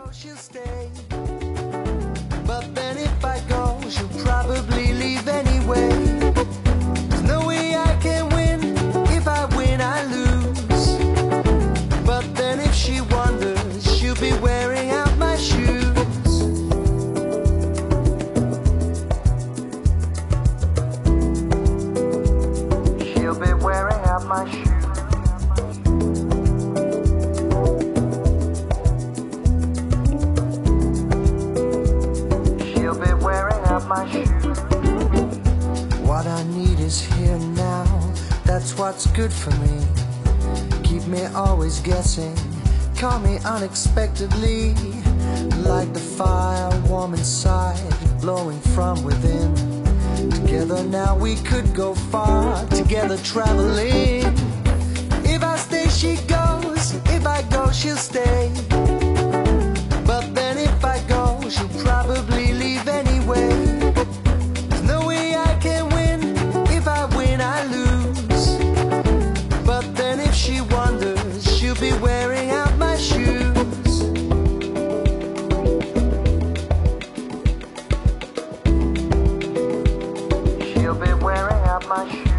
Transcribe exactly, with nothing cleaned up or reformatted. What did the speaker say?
she'll stay. But then if I go, she'll probably leave anyway. There's no way I can win. If I win, I lose. But then if she wonders, she'll be wearing out my shoes. She'll be wearing out my shoes. My shoes. What I need is here now. That's what's good for me. Keep me always guessing. Call me unexpectedly. Like the fire warm inside, blowing from within. Together now we could go far. Together traveling. If I stay, she goes. If I go, she'll stay. But then if I go, she'll probably leave anyway. There's no way I can win. If I win, I lose. But then if she wonders, she'll be wearing out my shoes. She'll be wearing out my shoes.